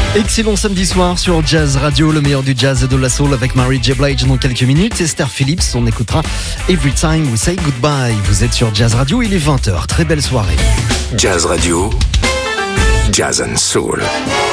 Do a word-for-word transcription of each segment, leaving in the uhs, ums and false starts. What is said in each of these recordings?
Excellent samedi soir sur Jazz Radio, le meilleur du jazz et de la soul avec Mary J. Blige dans quelques minutes. Esther Phillips, on écoutera Every Time We Say Goodbye. Vous êtes sur Jazz Radio, il est vingt heures. Très belle soirée. Jazz Radio, Jazz and Soul.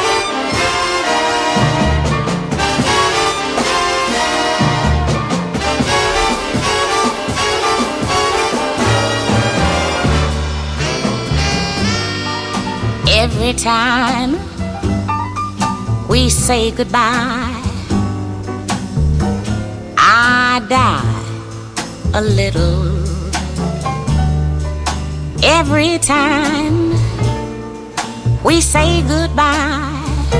Every time we say goodbye, I die a little. Every time we say goodbye,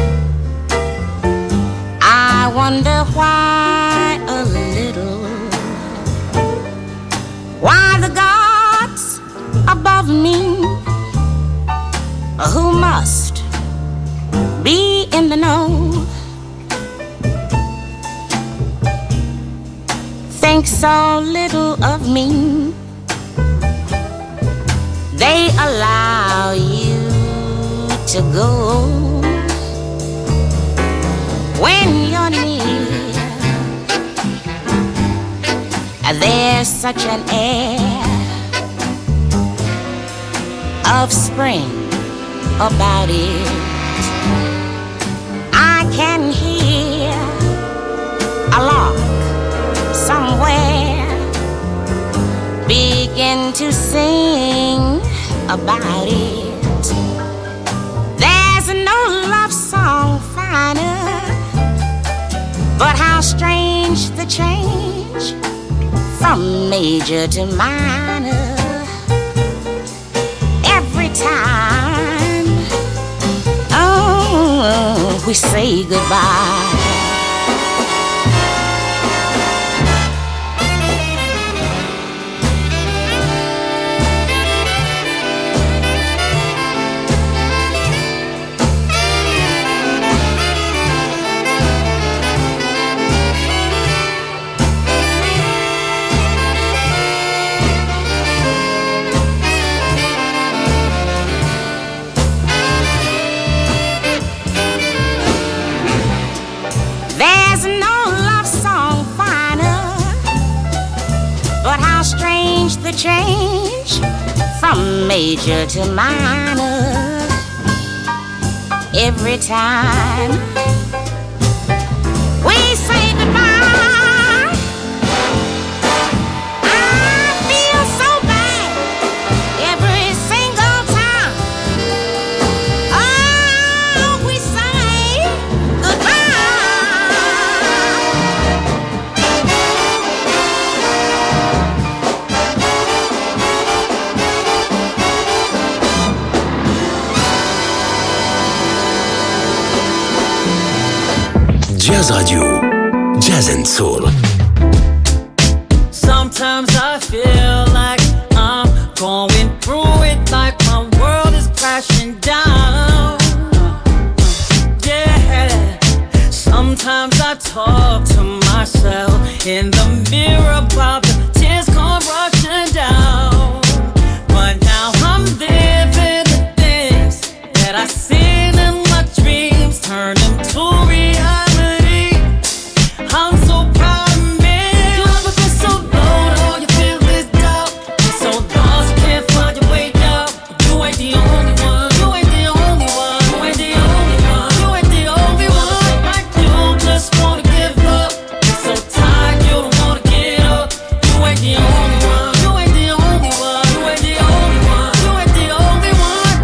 I wonder why a little. Why the gods above me, who must be in the know, think so little of me, they allow you to go. When you're near, there's such an air of spring about it. I can hear a lark somewhere begin to sing about it. There's no love song finer, but how strange the change from major to minor. Every time, oh, we say goodbye. The change from major to minor. Every time we say goodbye, I feel so bad every single time. Oh, we say goodbye. Jazz Radio, Jazz and Soul. Sometimes I feel like I'm going through it, like my world is crashing down. Yeah. Sometimes I talk to myself in the mirror about the tears come rushing down. But now I'm living the things that I seen in my dreams, turn them to reality. I'm so proud of me. You ever been so low that all you feel is doubt? You're so lost, you can't find your way out. You ain't the only one. You ain't the only one. You ain't the only one. You ain't the only one. Like you just wanna give up. You're so tired, you don't wanna get up. You ain't the only one. You ain't the only one. You ain't the only one. You ain't the only one.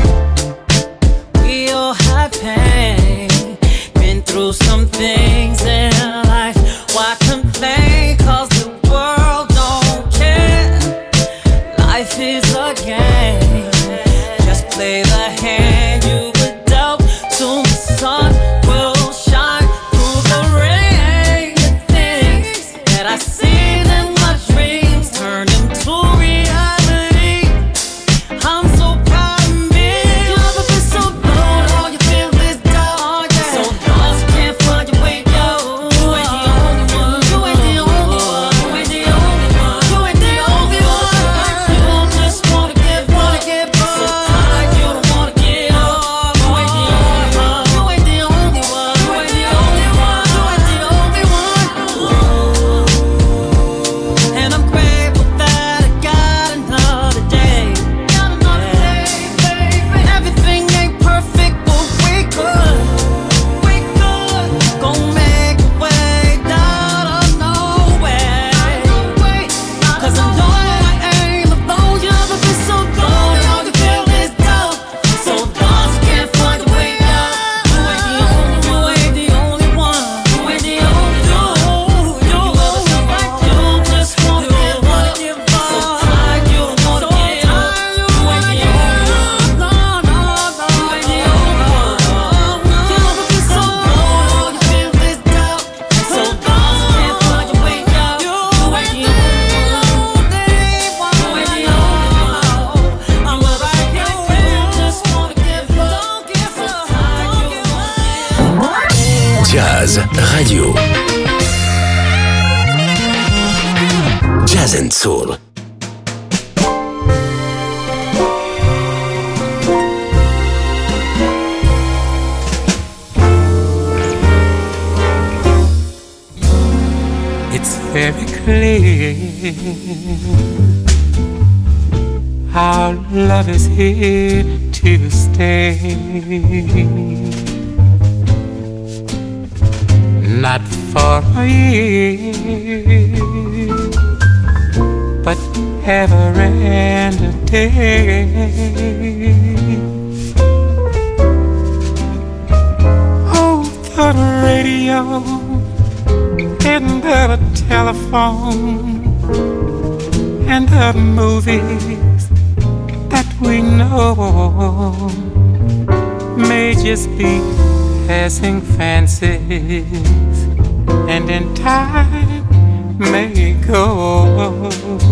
We all have pain, been through some things in life. Why complain? Cause the world don't care. Life is a game. Just play the hand you were dealt. Soon the sun will shine through the rain. The things that I seen in my dreams, turn them to reality. I'm so proud of me. You ever been so low that all you feel is doubt? So lost, you can't find your way out. Jazz Radio. Jazz and Soul. It's very clear our love is here to stay. Not for a year, but ever and a day. Oh, the radio and the telephone and the movies that we know may just be passing fancies, and in time may go.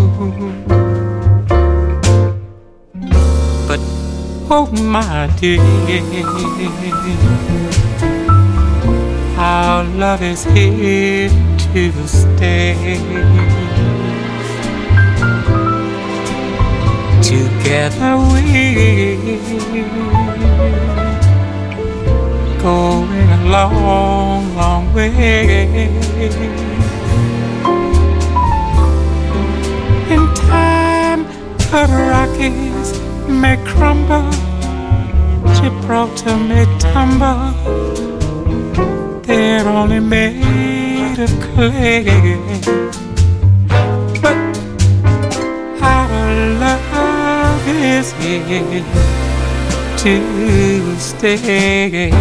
But oh my dear, our love is here to stay. Together we going a long, long way. In time, the Rockies may crumble, Gibraltar may tumble. They're only made of clay, but our love is here to stay.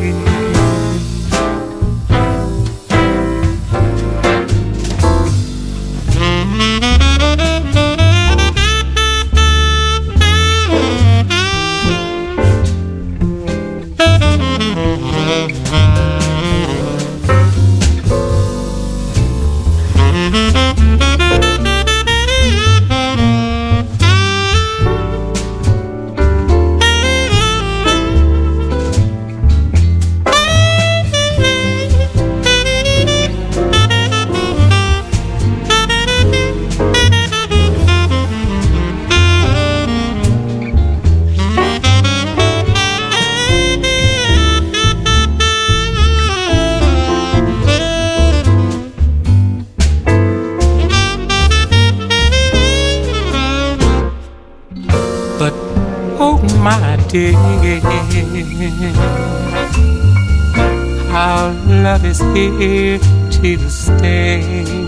Our love is here to stay.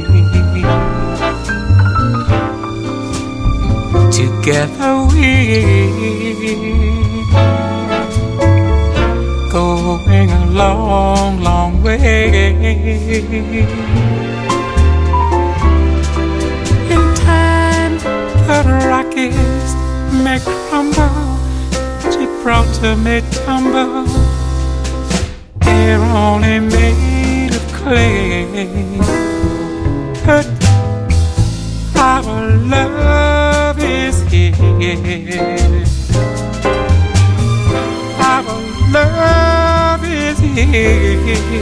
Together we going a long, long way. In time, the Rockies may crumble, Gibraltar may tumble. They're only made of clay, but our love is here. Our love is here.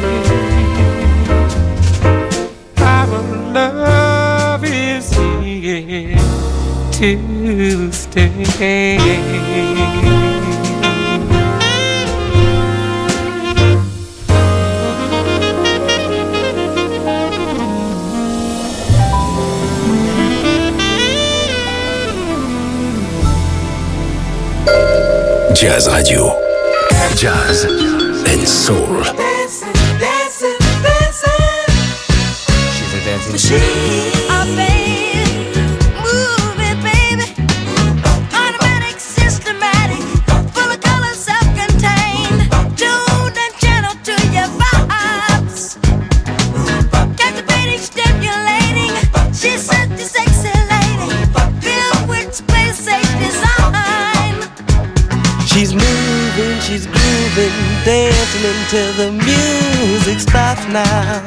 Our love is here to stay. Jazz Radio. Jazz and Soul. Dancing, dancing, dancing. She's a dancing machine. Oh, babe, move it, baby. Automatic, systematic, full of color, self-contained, tuned and gentle to your vibes. Captivating, stimulating. She's such a sexy lady, filled with space, safe design. She's moving, she's grooving, dancing until the music stops now.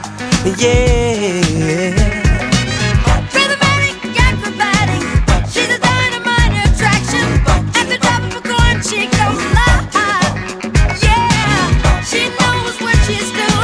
Yeah. Rhythmatic, acrobatic, she's a dynamite attraction. At the top of a coin, she goes live. Yeah, she knows what she's doing.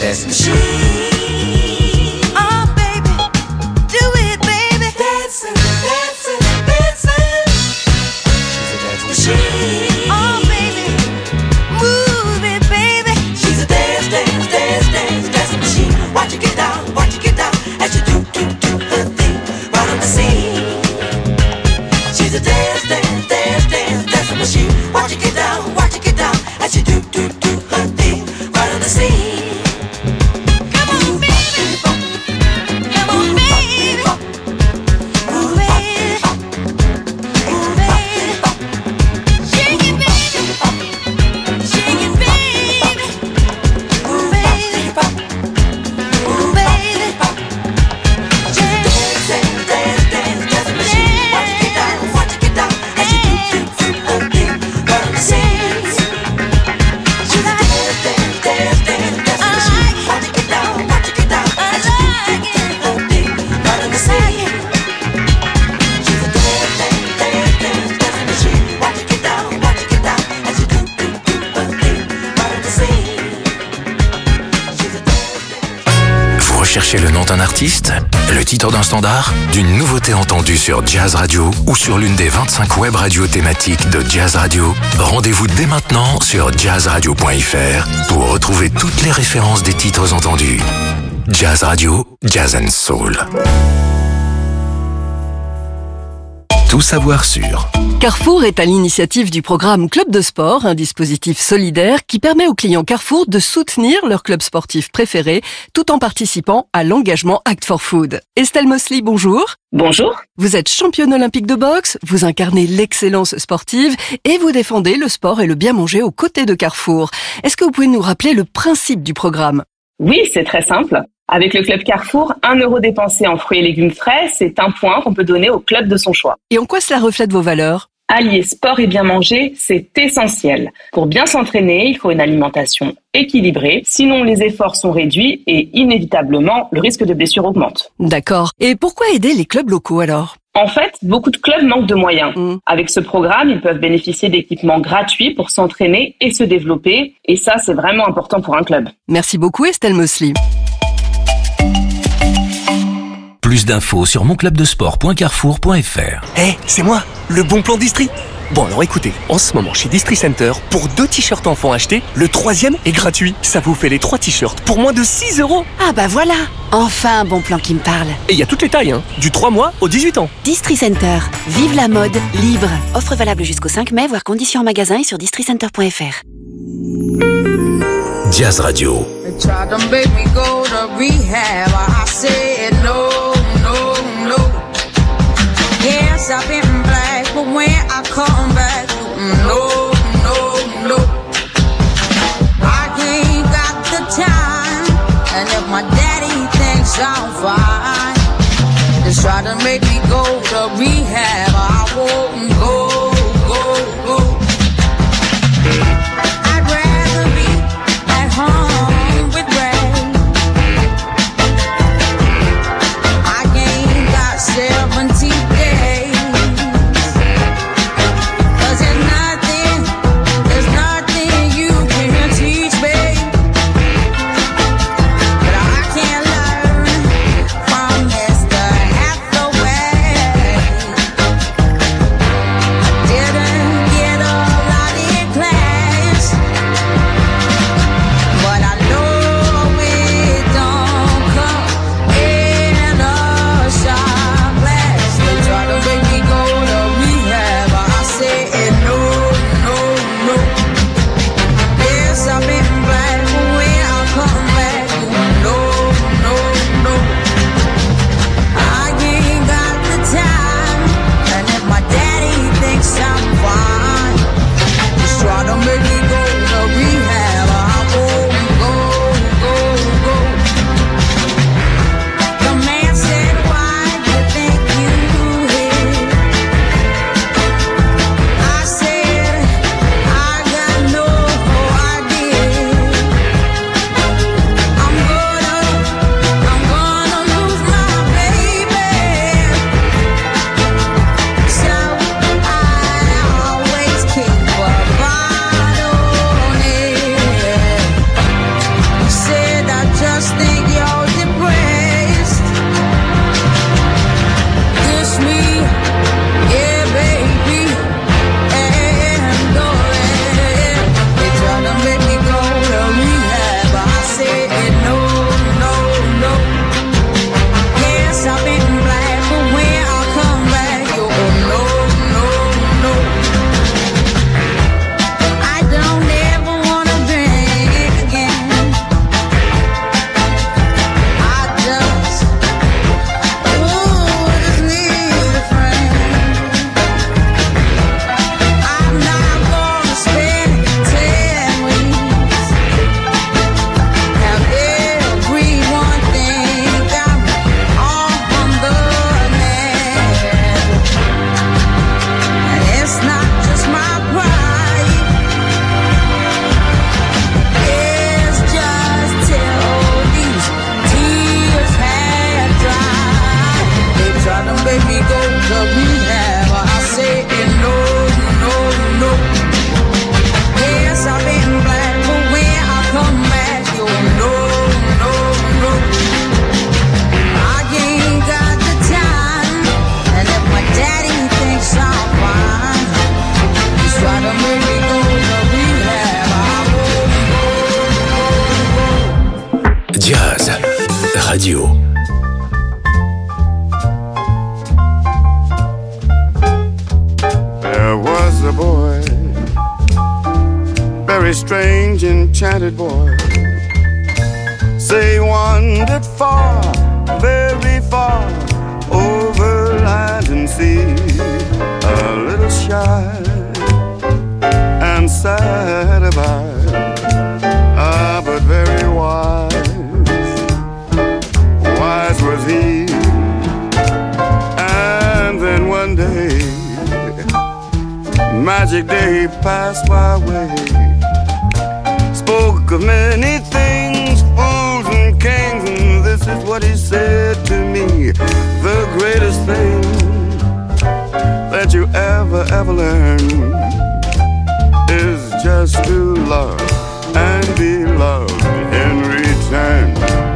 dance machine. Oh, baby, do it, baby. Dancing, dancing, dancing. She's a dance machine. Oh, baby, move it, baby. She's a dance, dance, dance, dance, dance machine. Watch her get down, watch her get down as she do, do, do her thing right on the scene. She's a dance, dance, dance, dance, dance machine. Watch her get down, watch her get down as she do, do, do her thing right on the scene. Come on, baby. Come on, baby. Move it. Move it. Shake it, baby. Shake it, baby. Move it. Move it. Dance, dance, dance, dance, dance machine. Watch her get down, watch her get down as she do, do, do her thing right on the scene. She's a dance, dance, dance, dance, dance machine. Watch her get down, watch her get down as she do, do, do her thing right on the scene. She's a dance, dance, dance, dance, dance machine. Watch her get down, watch her get down as she do, do, do her thing right on the scene. She's a dance, dance. Vous recherchez le nom d'un artiste, le titre d'un standard, d'une nouveauté entendue sur Jazz Radio ou sur l'une des vingt-cinq web radios thématiques de Jazz Radio. Rendez-vous dès maintenant sur jazz radio point f r pour retrouver toutes les références des titres entendus. Jazz Radio, Jazz and Soul. Tout savoir sur Carrefour est à l'initiative du programme Club de Sport, un dispositif solidaire qui permet aux clients Carrefour de soutenir leur club sportif préféré tout en participant à l'engagement Act for Food. Estelle Mosley, bonjour. Bonjour. Vous êtes championne olympique de boxe, vous incarnez l'excellence sportive et vous défendez le sport et le bien manger aux côtés de Carrefour. Est-ce que vous pouvez nous rappeler le principe du programme ? Oui, c'est très simple. Avec le club Carrefour, un euro dépensé en fruits et légumes frais, c'est un point qu'on peut donner au club de son choix. Et en quoi cela reflète vos valeurs ? Allier sport et bien manger, c'est essentiel. Pour bien s'entraîner, il faut une alimentation équilibrée, sinon les efforts sont réduits et inévitablement, le risque de blessure augmente. D'accord. Et pourquoi aider les clubs locaux alors ? En fait, beaucoup de clubs manquent de moyens. Mmh. Avec ce programme, ils peuvent bénéficier d'équipements gratuits pour s'entraîner et se développer. Et ça, c'est vraiment important pour un club. Merci beaucoup Estelle Mosley. Plus d'infos sur mon club de sport point carrefour point f r. Hé, hey, c'est moi, le bon plan Distri. Bon alors écoutez, en ce moment chez Distri Center, pour deux t-shirts enfants achetés, le troisième est gratuit. Ça vous fait les trois t-shirts pour moins de six euros. Ah bah voilà, enfin un bon plan qui me parle. Et il y a toutes les tailles, hein, du trois mois au dix-huit ans. Distri Center, vive la mode libre. Offre valable jusqu'au cinq mai, voire conditions en magasin et sur distri center point f r. Jazz Radio. Tried to make me go to rehab. I said no, no, no. Yes, I've been black, but when I come back, no, no, no. I ain't got the time, and if my daddy thinks I'm fine, just try to make me go to rehab. I won't go, go, go. I'd rather be at home with Ray. I ain't got seventy days. 'Cause there's nothing, there's nothing you can teach me. But I can learn from Mister Hathaway. just think you're depressed. Kiss me, yeah, baby, and go ahead. They try to make me go to rehab, but I said no, no, no. Yes, I've been black, but when I come back, you oh no, no, no. I don't ever wanna drink again. I just, ooh, just need a friend. I'm not gonna spend ten weeks. Have everyone think I'm on the net. And it's not just my pride. It's just till these tears had dried. They try to make me go to rehab, but I say no, no, no. Yes, I've been black, but when I come back, you no, no, no. I ain't got the time, and if my daddy thinks I'm fine, he's trying to make me go to rehab. I won't go. Jazz Radio. There was a boy, very strange, enchanted boy. Say he wandered far, very far, over land and sea. A little shy and sad about, ah, but very wise. Wise was he. And then one day, magic day passed my way. Spoke of many things, fools and kings, and this is what he said to me. The greatest thing that you ever, ever learn is just to love and be loved in return.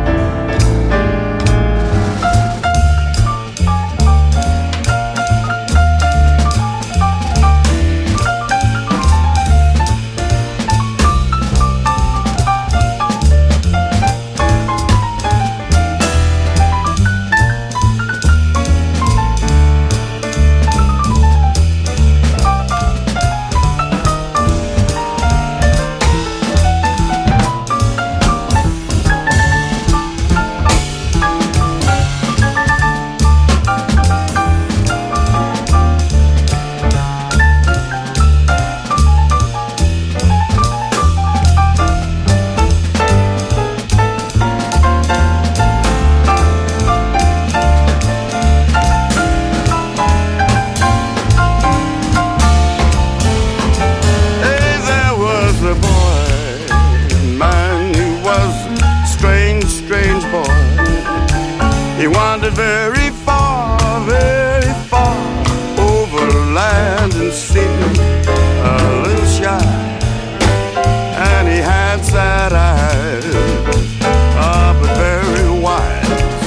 Very far, very far, over land and sea. A little shy, and he had sad eyes, ah, but very wise.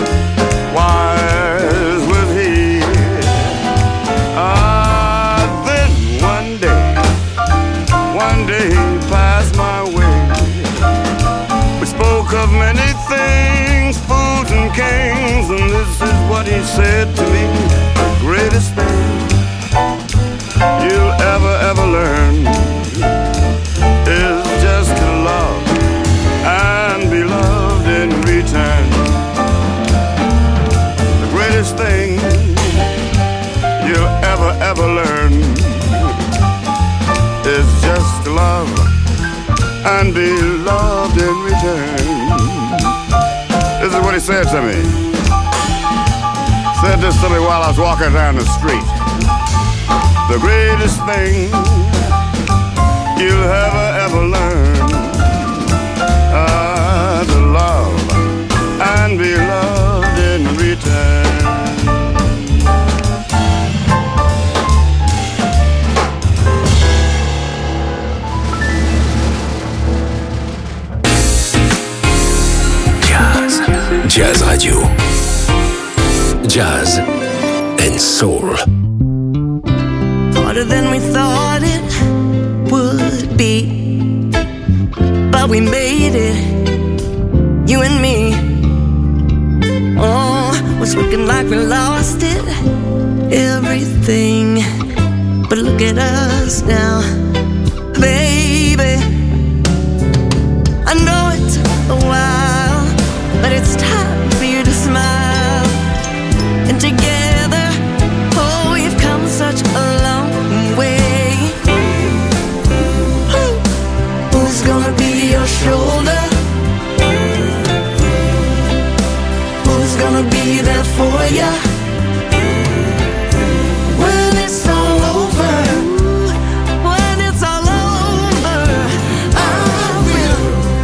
Wise was he. Ah, then one day, one day he passed my way. We spoke of many things, fools and kings, and this is what he said to me. The greatest thing you'll ever, ever learn is just to love and be loved in return. The greatest thing you'll ever, ever learn is just to love and be loved in return. This is what he said to me. Said this to me while I was walking down the street. The greatest thing you'll ever, ever learn, ah, to love and be loved in return. Jazz Radio. Jazz and Soul. Harder than we thought it would be, but we made it, you and me. Oh, was looking like we lost it, everything. But look at us now, baby. I know it took a while, but it's time for you to smile. And together, oh, we've come such a long way. Who's gonna be your shoulder? Who's gonna be there for you? When it's all over, when it's all over, I will.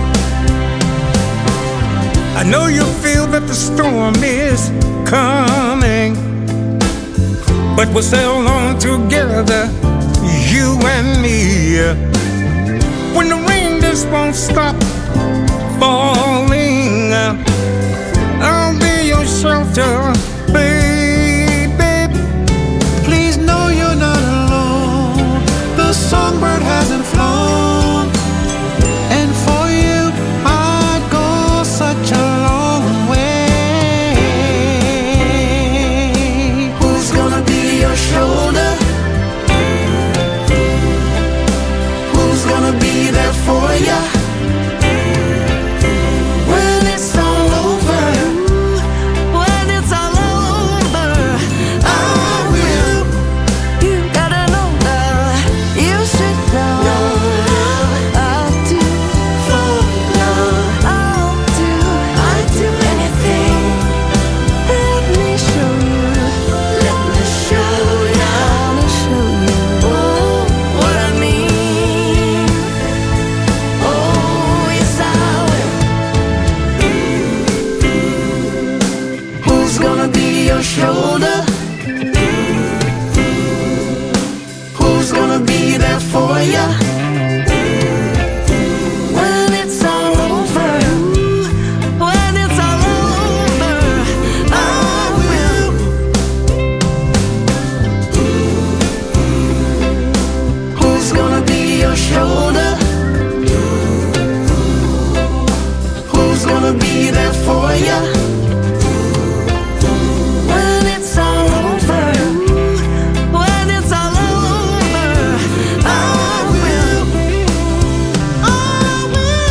I know you feel that the storm is coming, but we'll sail on together, you and me. When the rain just won't stop falling, I'll be your shelter, baby. Please know you're not alone. The songbird hasn't flown, and for you I'd go such a long way. Who's gonna be your shoulder? Who's gonna be there for you? When it's all over, when it's all over, I will. You gotta know love, you should know. I'll do for love, I'll do, I'd do anything. Let me show you, let me show you, let me show you, oh, what I mean. Oh, yes I will. Who's gonna be your shoulder? Who's gonna be there for you? When it's all over, when it's all over, I will. Who's gonna be your shoulder? Who's gonna be there for you? When it's all over, when it's all over, I will. I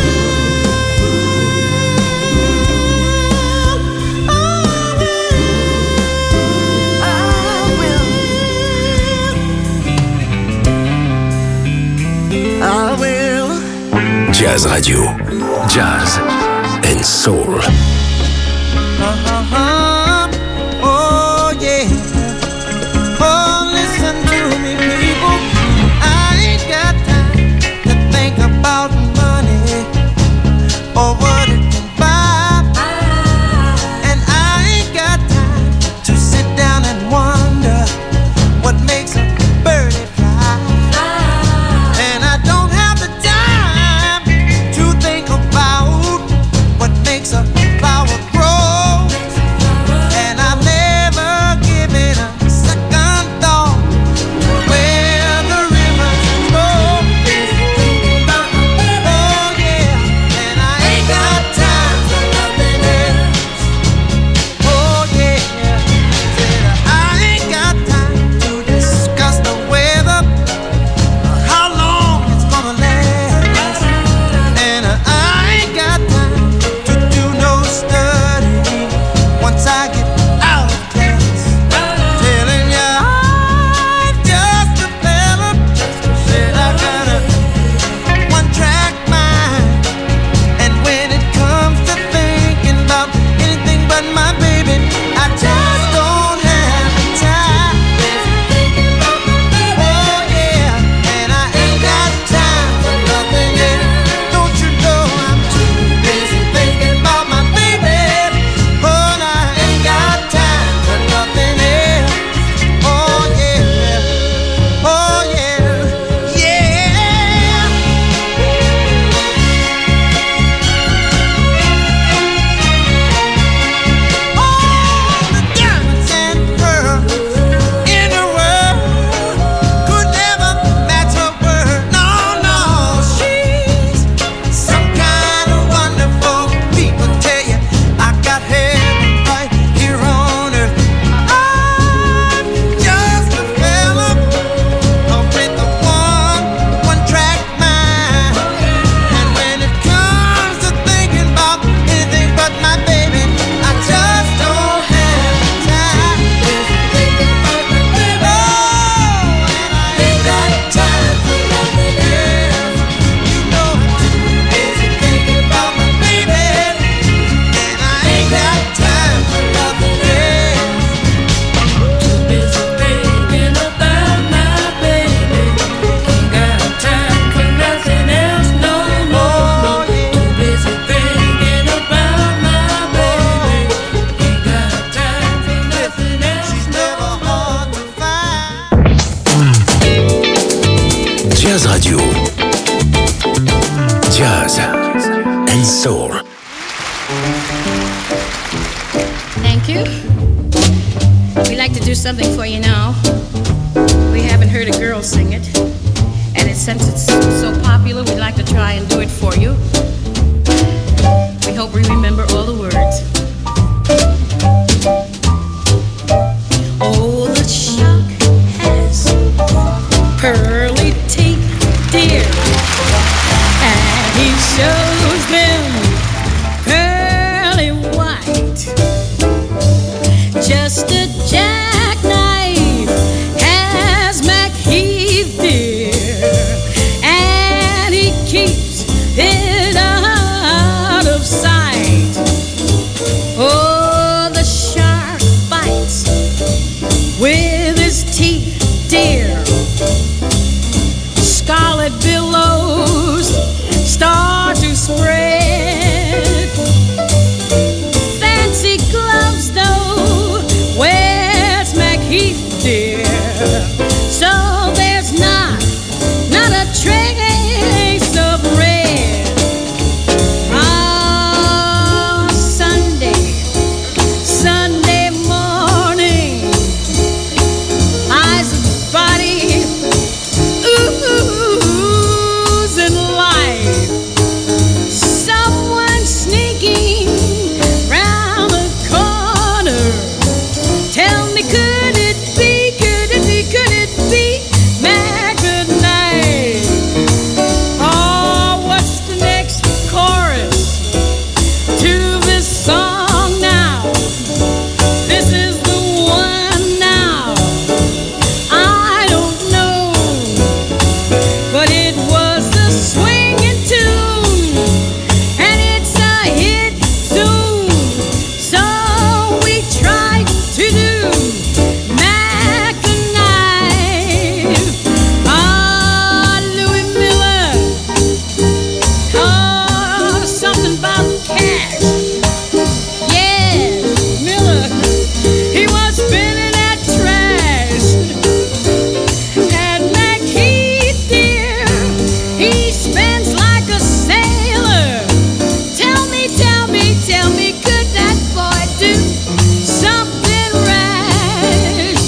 will. I will. Jazz Radio. Jazz and Soul. Uh-huh. Oh, yeah. Oh, listen to me, people. I ain't got time to think about money or what it can buy. And I ain't got time to sit down and wonder what makes a birdie fly. And I don't have the time to think about what makes a flower grow. Thank you. We'd like to do something for you now. We haven't heard a girl sing it. And it, since it's so popular, we'd like to try and do it for you. We hope we remember all the words. Oh, the shark has pearly teeth, dear, and he shows them pearly white. Just a jackknife has McHeath, dear, and he keeps it out of sight. Oh, the shark bites with his teeth, dear. Scarlet billows start to spread. Fancy gloves, though, where's McHeath, dear? So there's not, not a trace of red. Ah, Sunday, Sunday morning, eyes and body oozing life. Someone sneaking round the corner. Tell me, could it be, could it be, could it be Mac Goodnight? Oh, what's the next chorus to this song now? This is the one now. I don't know, but it was a swinging tune, and it's a hit soon. So we tried to do Mac Goodnight. Ah, Louis Miller. Oh, something about cash. Yes, Miller. He was spinning that trash. And McHeath, dear, he spins like a sailor. Tell me, tell me, tell me, could that boy do something rash?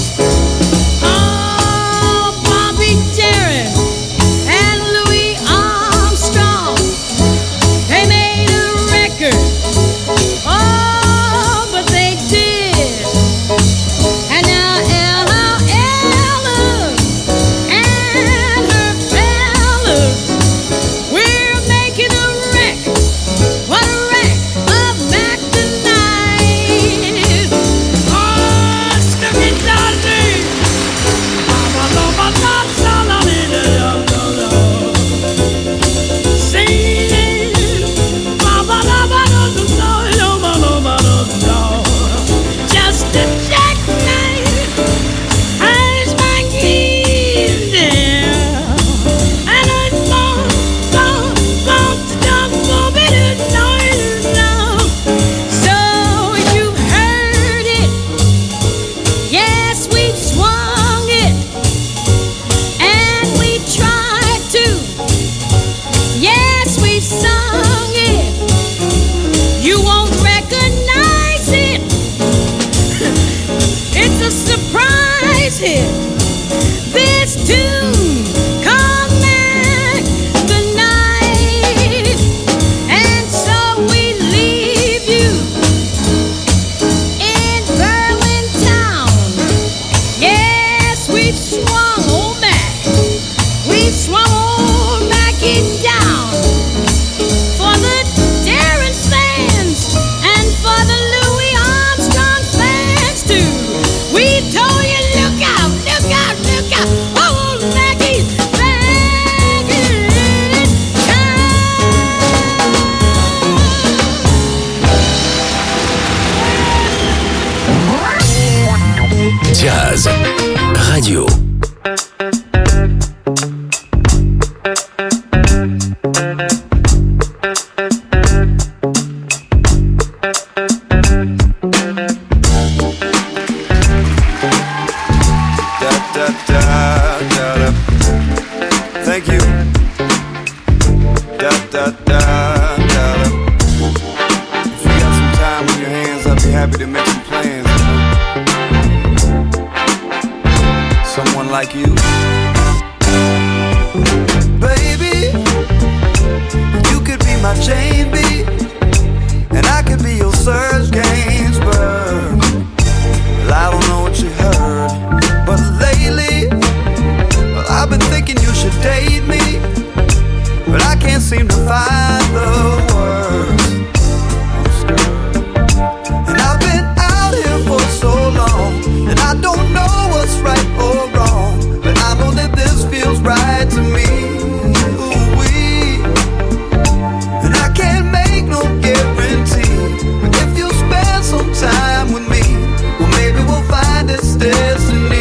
Oh, Bobby Darin and Louis Armstrong, they made a record. Oh, but they did. And now Ella, Ella and her fellas, we're making a wreck. What a wreck of Mac Goodnight. Oh, Snooky Dodgy. Just a jackknife has McHeath, dear, and I don't, don't, don't, don't, don't be the noise now. So you heard it. Yes, we swung it, and we tried to. Yes, we sung it. You won't recognize it. It's a surprise hit. This tune called Mac Goodnight. And so we leave you in Berlin town. Yes, we've swung old Mac. We've swung old Mackie down. For the Darren fans and for the Louis Armstrong fans too. We told you, look out, look out, look out. Old Mackie's back in town. Jazz Radio. da da da da. If we happy to make some plans. Someone like you. Baby, you could be my Jane B, and I could be your Serge Gainsbourg. Well, I don't know what you heard, but lately, well, I've been thinking you should date me, but I can't seem to find the words. And I've been out here for so long, and I don't know what's right or wrong, but I know that this feels right to me. Ooh-wee. And I can't make no guarantee, but if you spend some time with me, well, maybe we'll find it's destiny.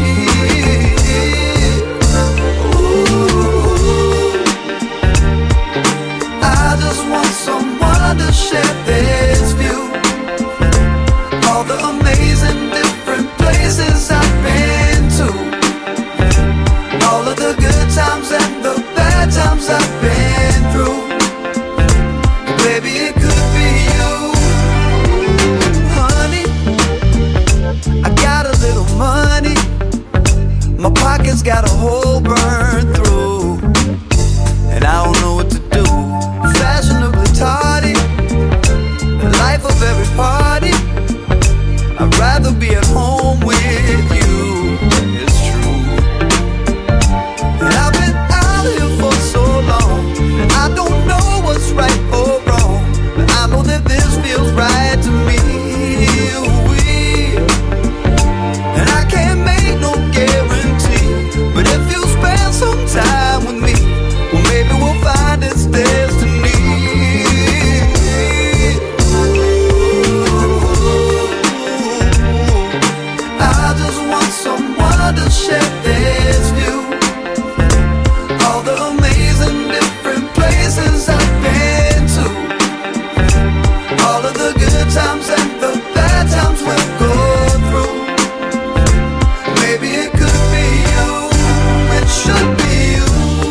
I just want someone to share this view. All the amazing different places I've been to, all of the good times and the bad times I've been through. Baby, it could be you. Honey, I got a little money, my pocket's got a hole burned through, and I don't know what to do. Fashionably tardy, the life of every party, I'd rather be at home with you. It's true. And I've been out here for so long, and I don't know what's right or wrong, but I know that this feels right to me. Ooh-wee. And I can't make no guarantee, but if you spend some time with me, well, maybe we'll find it's destiny. I just want someone to share this view. All the amazing different places I've been to, all of the good times and the bad times we'll go through. Maybe it could be you, it should be you.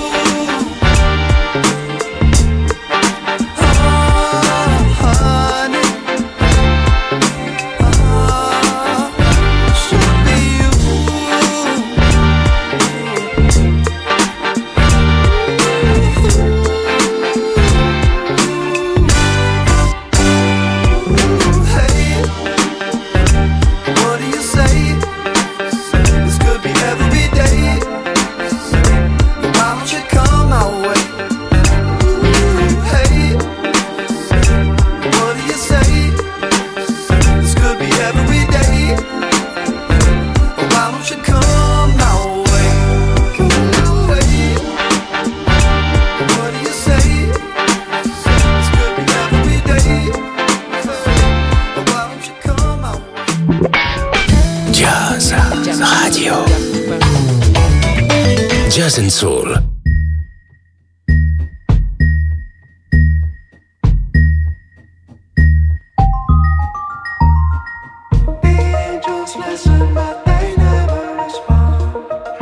Oh, honey, oh, should be you. Hey, what do you say? This could be every day. Why don't you come my way? Hey, what do you say? This could be every day. Why don't you come my way? Hey, what do you say? This could be every day. Why don't you come my way? Jazz Radio. Jazz and Soul. Angels listen, but they never respond.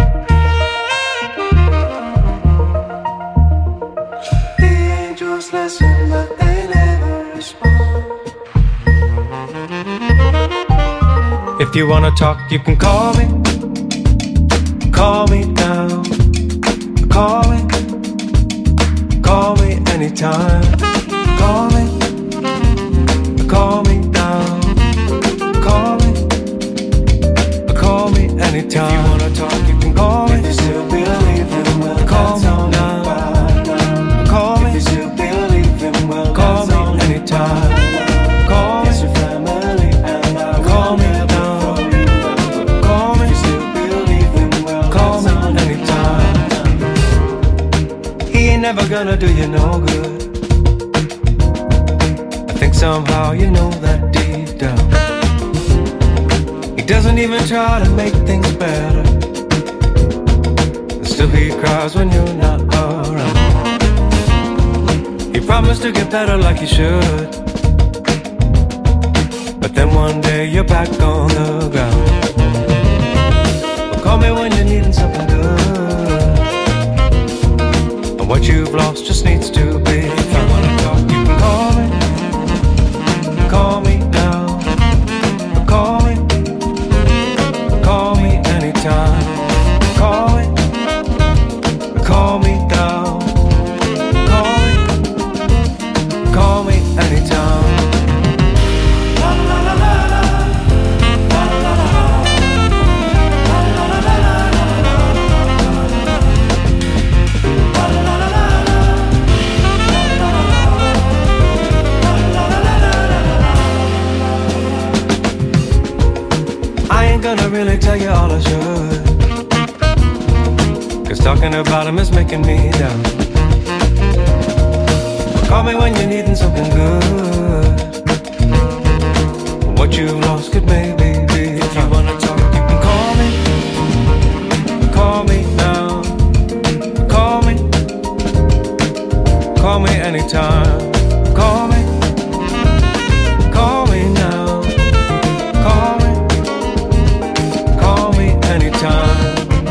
The angels listen, but they never respond. If you wanna talk, you can call me. Call me now. Call me. Call me anytime. Call me. Call me now. Call me. Call me anytime. If you wanna talk, you can call me. If you still believe in well, call me now. Call me. If you still believe in well, call me anytime. Call me. It's your family and I call me now. Call me. If you still believe in well, call me anytime. He ain't never gonna do you no good. I think somehow you know that deep down. He doesn't even try to make things better. And still he cries when you're not around. He promised to get better like he should, but then one day you're back on the ground. Well, call me when you're needing something good, and what you've lost just needs to be found. If you wanna talk, you can call me. Call me now. ain't gonna really tell you all I should, 'cause talking about him is making me down. Call me when you're needing something good. What you've lost could maybe be. If you wanna talk, you can call me. Call me now. Call me. Call me anytime. Call me. Call me now. Call me. Call me anytime.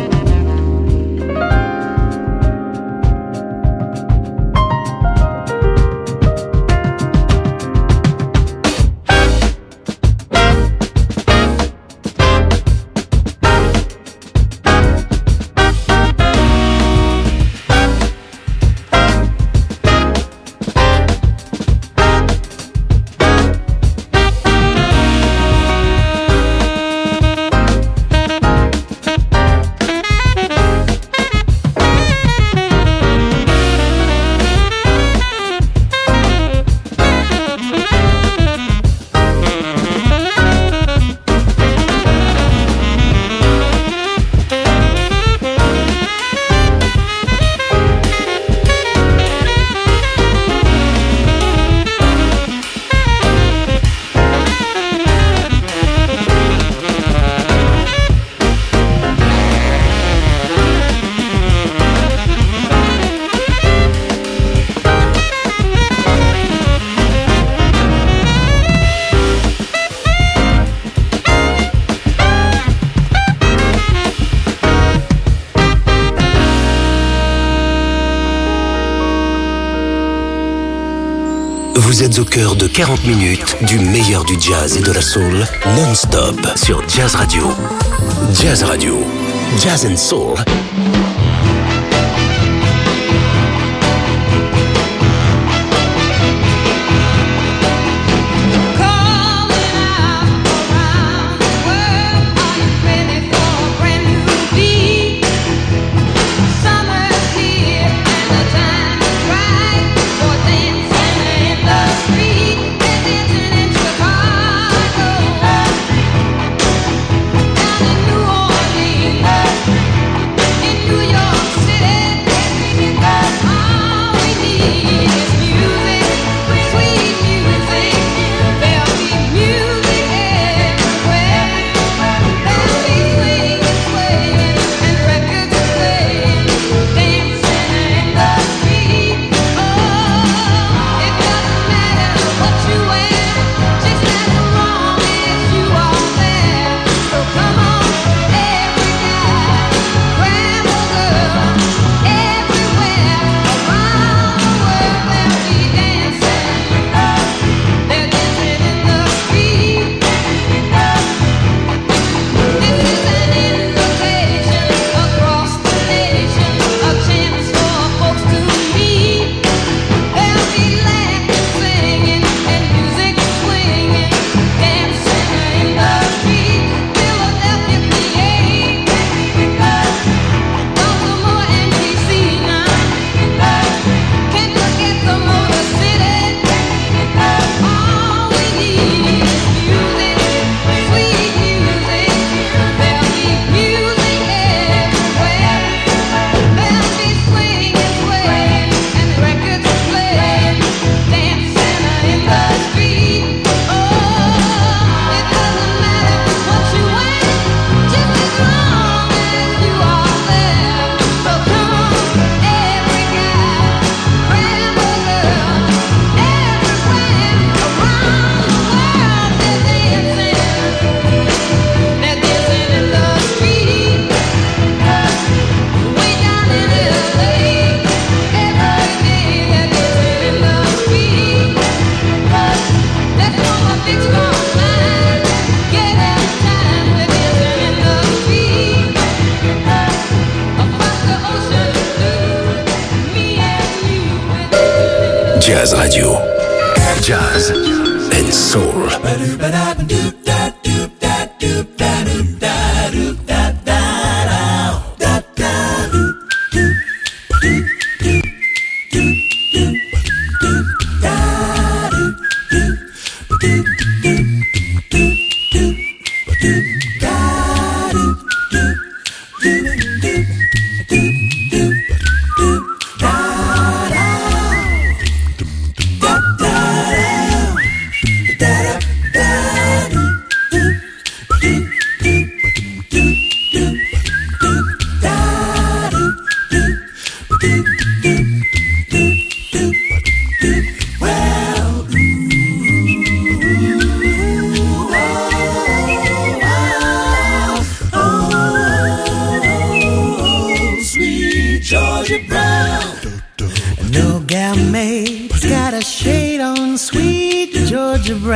Vous êtes au cœur de quarante minutes du meilleur du jazz et de la soul non-stop sur Jazz Radio. Jazz Radio. Jazz and Soul. Jazz Radio. Jazz and Soul. God.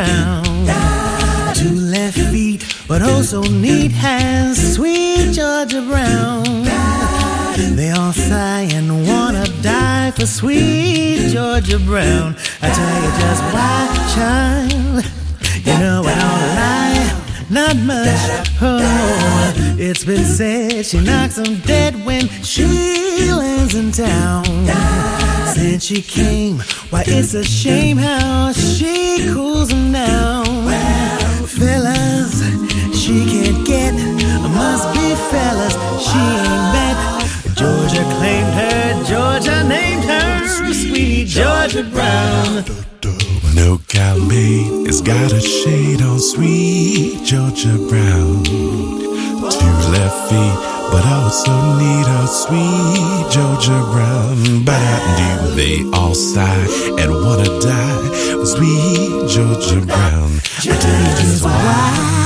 Brown. Two left feet, but also neat hands, sweet Georgia Brown. They all sigh and wanna die for sweet Georgia Brown. I tell you just why, child, you know I don't lie, not much. Oh, it's been said she knocks 'em dead when she lands in town. Since she came, why it's a shame how she cools 'em down. Fellas, she can't get, must be fellas she ain't met. Georgia claimed her, Georgia named her sweet Georgia Brown. No cow made has got a shade on sweet Georgia Brown. Two left feet, but also need a sweet Georgia Brown. But I do they all sigh and wanna die for sweet Georgia Brown. I tell you just why.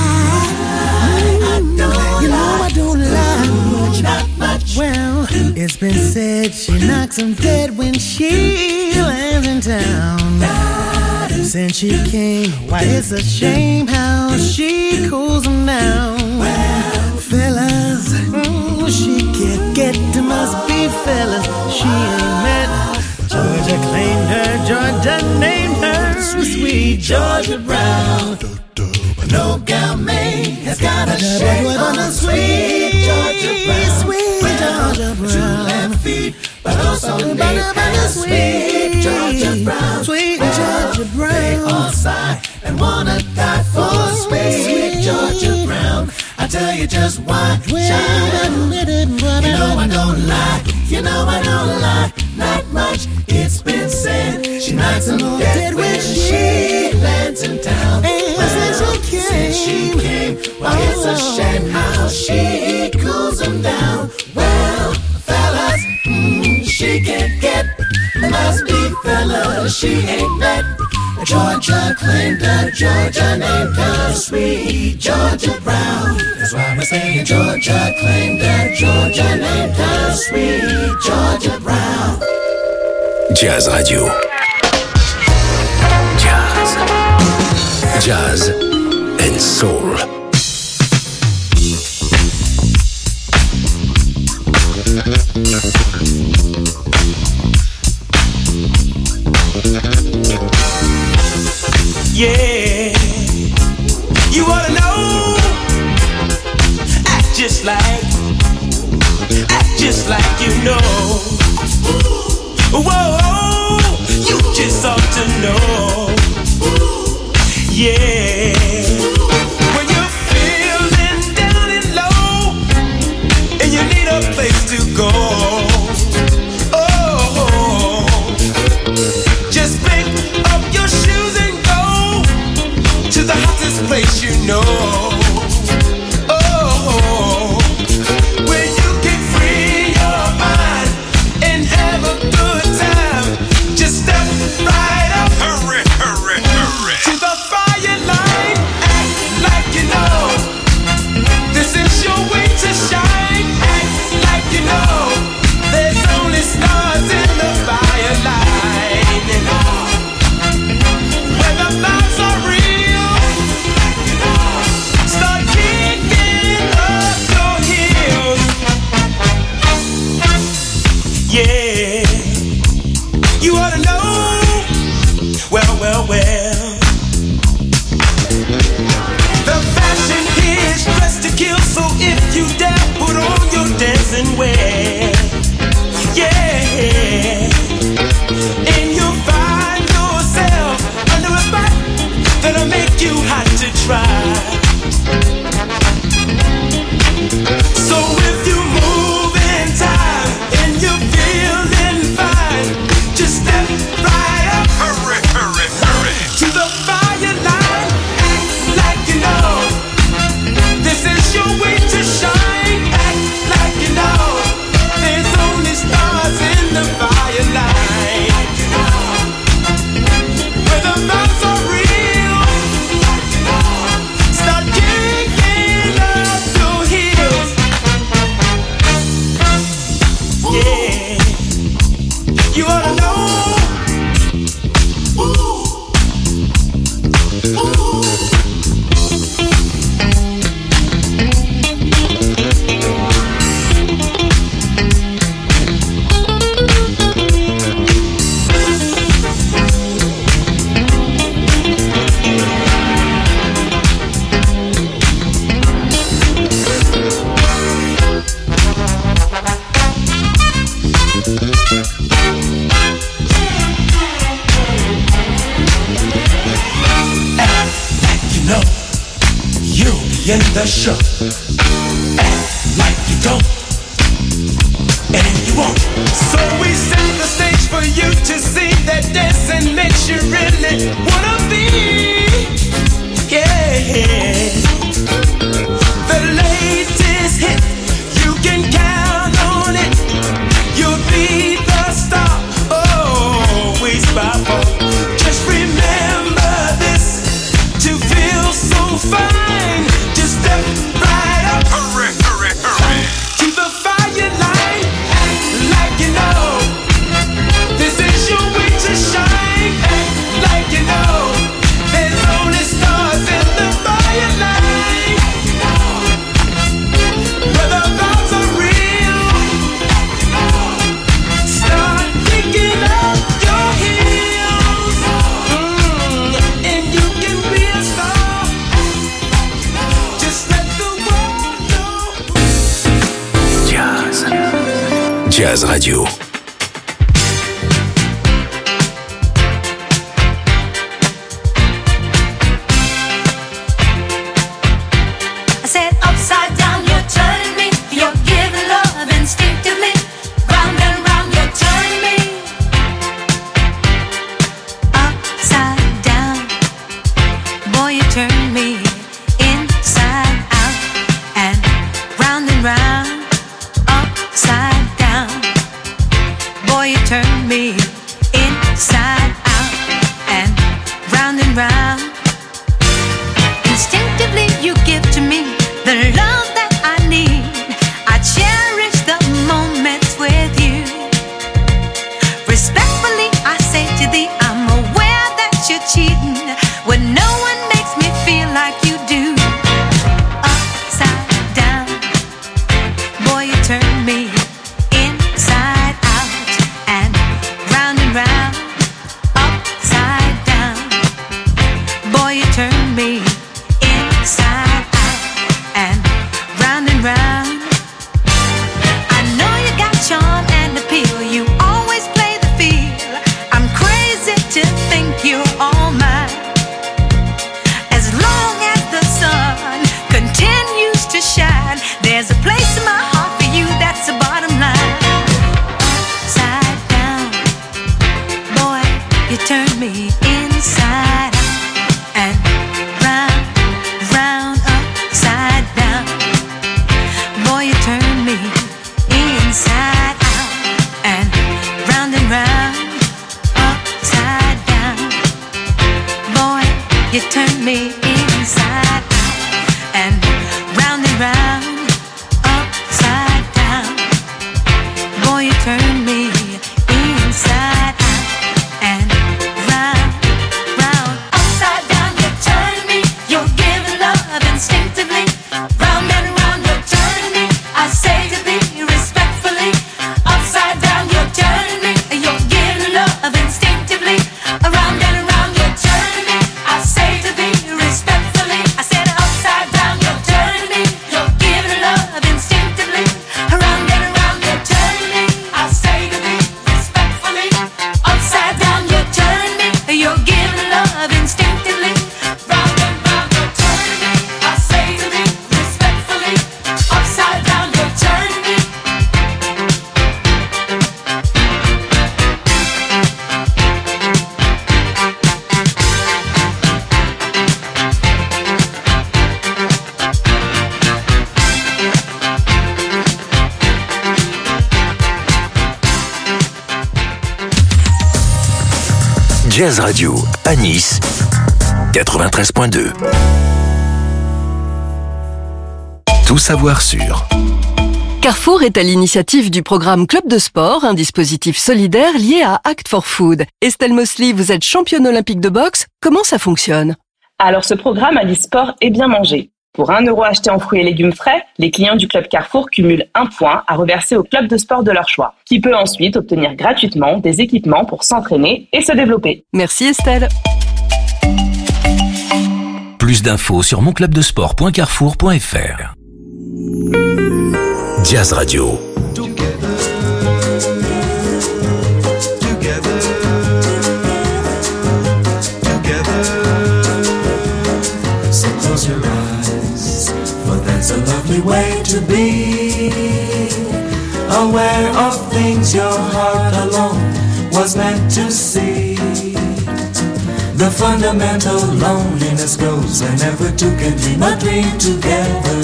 You know I don't lie much, not much. Well, it's been said she knocks 'em dead when she lands in town. Since she came, why it's a shame how she cools 'em down. Fellas, mm, she can't get to, must be fellas she ain't met. Georgia claimed her, Georgia named her sweet Georgia Brown. No gal May has got a shame on a sweet Georgia Brown. Sweet Georgia Brown. Two left feet, but also need a sweet Georgia Brown. Sweet Georgia Brown. They all sigh and wanna die for sweet, sweet Georgia Brown. I tell you just why, child. You know I don't lie, you know I don't lie, not much. It's been said she knocks 'em dead when she lands in town. Well, since she came, since she came, why it's a shame how she cools 'em down. Well, fellas, mm, she can't get, must be fellas she ain't met. Georgia claimed her, Georgia named her sweet Georgia Brown. That's why we're saying Georgia claimed her, Georgia named her sweet Georgia Brown. Jazz Radio. Jazz. Jazz and soul. Yeah, you wanna know? Act just like, act just like you know. Whoa, you just ought to know. Yeah, when you're feeling down and low and you need a place to go. Oh, just pick up your shoes and go to the hottest place you know. Oh, where you can free your mind and have a good time. Just step right up, hurry, hurry, hurry, to the fire line. Act like you know this is your way to shine. Act like you know there's only stars in the fire line. Where the vibes are real, start kicking up your heels. Yeah, you ought to know. Well, well, well, the fashion here is dressed to kill. So if you dare put on your dancing wear, yeah, and you'll find yourself under a spot that'll make you hot to try. So if you move in time and you're feeling fine, just step right up, hurry, hurry, hurry, to the fire line. Act like you know this is your way to shine. Act like you know there's only stars in the fire line. Where the vibes are real, start kicking in the show. Act like you don't, and you won't. So we set the stage for you to see that dancing makes you really wanna be. Yeah. The latest hit, you can count on it. You'll be the star, always by far. Just remember this, to feel so fine, just step right up. Hurry, hurry, hurry. To the fire line, act like you know. This is your way to shine, act like you know. There's only stars in the fire line. Whether vows are real, start kicking up your heels, mm, and you can be a star. Just let the world know. Jazz. Jazz Radio. I said upside down, you're turning me. You're giving love instinctively. Round and round, you're turning me. Upside down, boy, you turn me inside out and round and round. Upside down, boy, you turn me inside out and round and round. Instinctively you give to me the love that I need. I cherish the moments with you. Respectfully I say to thee, I'm aware that you're cheating when no one makes me feel like you do. Upside down, boy, you turn me inside out and round and round. Upside down, boy, you turn me inside out and round and round. I know you got charm and appeal. You always play the field. I'm crazy to think you're all mine. As long as the sun continues to shine, there's a place in my heart for you. That's the bottom line. Upside down, boy, you turn me inside out and round, round, upside down. Boy, you turn me inside out and round and round, upside down. Boy, you turn me inside out and round and round, upside down. Boy, you turn me inside out and round, round, upside down. You turn me, you're giving love instinctively. Round and round, you're turning me. I say to thee respectfully. Upside down, you're turning me. You're giving love instinctively. Around and around, you're turning me. I say to thee respectfully. I said upside down, you're turning me. You're giving love instinctively. Around and around, you're turning me. I say to thee respectfully. Upside down, you're turning me. You're giving love instinctively. Round and round, you're turning me. I say to thee respectfully. Upside down, you're turning me. Jazz Radio à Nice, quatre-vingt-treize point deux. Tout savoir sur Carrefour est à l'initiative du programme Club de Sport, un dispositif solidaire lié à Act for Food. Estelle Mosley, vous êtes championne olympique de boxe. Comment ça fonctionne? Alors ce programme allie sport et bien manger. Pour un euro acheté en fruits et légumes frais, les clients du Club Carrefour cumulent un point à reverser au club de sport de leur choix, qui peut ensuite obtenir gratuitement des équipements pour s'entraîner et se développer. Merci Estelle. Plus d'infos sur mon club de sport point carrefour point f r. Jazz Radio. So close your eyes. lovely way to be, aware of things your heart alone was meant to see. The fundamental loneliness goes whenever two can dream a dream together.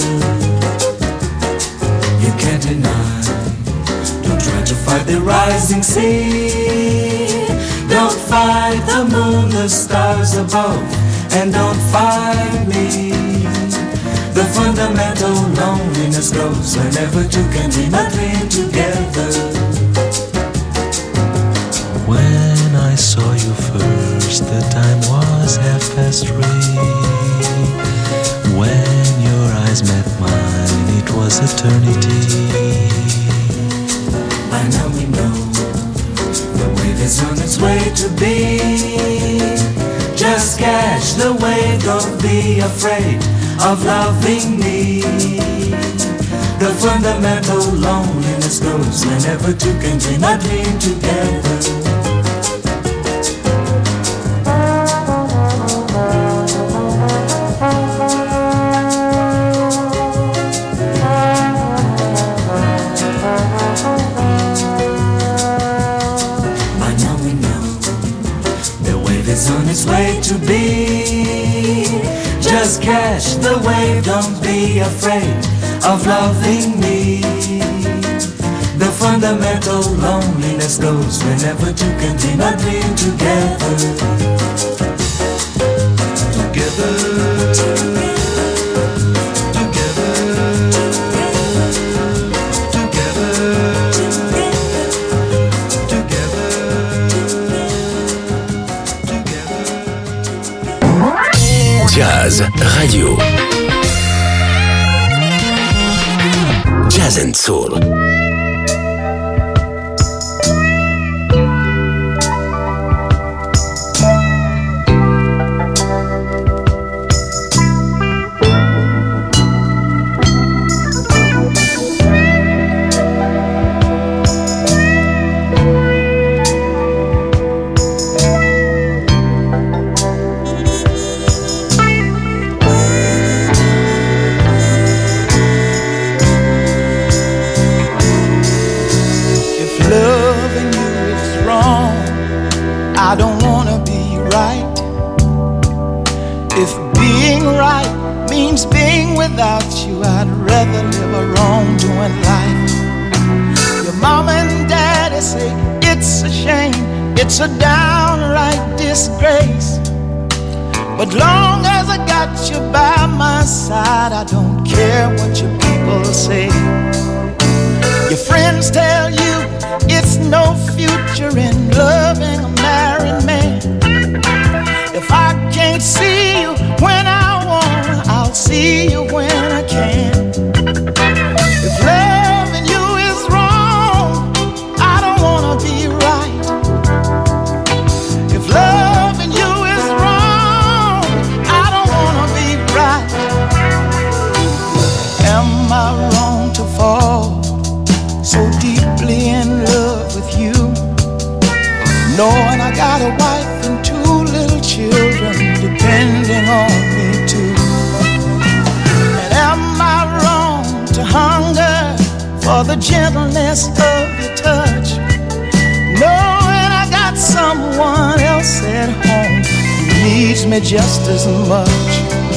You can't deny, don't try to fight the rising sea. Don't fight the moon, the stars above, and don't fight me. The fundamental loneliness grows whenever two can dream a dream together. When I saw you first, the time was half past three. When your eyes met mine, it was eternity. By now we know the wave is on its way to be. Just catch the wave, don't be afraid of loving me. The fundamental loneliness grows whenever two can dream a dream together. By now we know the wave is on its way to be. Just catch the wave, don't be afraid of loving me. The fundamental loneliness goes whenever two can dream a dream together. Together. Together. Together. Jazz Radio. Jazz and Soul. I don't wanna be right. If being right means being without you, I'd rather live a wrongdoing life. Your mom and daddy say it's a shame, it's a downright disgrace. But long as I got you by my side, I don't care what your people say. Your friends tell you it's no future in loving a married man. If I can't see you when I want, I'll see you when I can. If loving you is wrong, I don't wanna be right. If loving you is wrong, I don't wanna be right. Am I wrong to fall so deeply in love with you, knowing I got a wife and two little children depending on me too? And am I wrong to hunger for the gentleness of your touch, knowing I got someone else at home who needs me just as much?